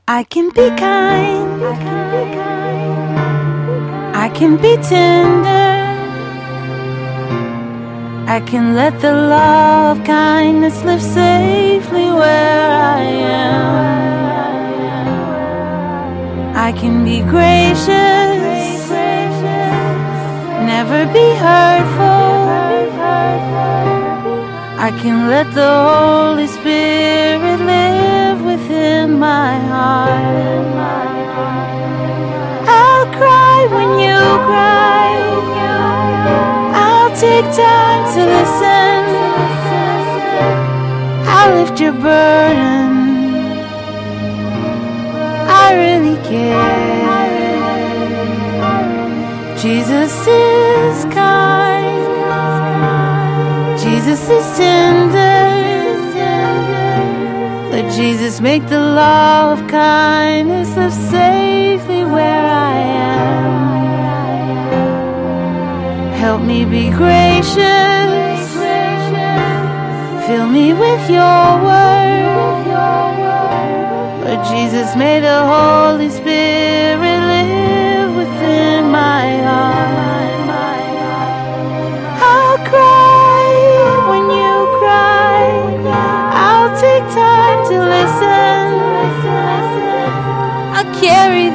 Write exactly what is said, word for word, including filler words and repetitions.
I can be kind, I can be tender, I can let the law of kindness live safely where I am. I can be gracious, never be hurtful, I can let the Holy Spirit live within my heart. I'll cry when you cry, I'll take time to listen, I'll lift your burden, I really care. Jesus is kind, Jesus is tender, let Jesus make the law of kindness live safely where I am. Help me be gracious, fill me with your word, Lord Jesus, may the Holy Spirit live within my heart. I'll cry when you cry, I'll take time to listen, I'll carry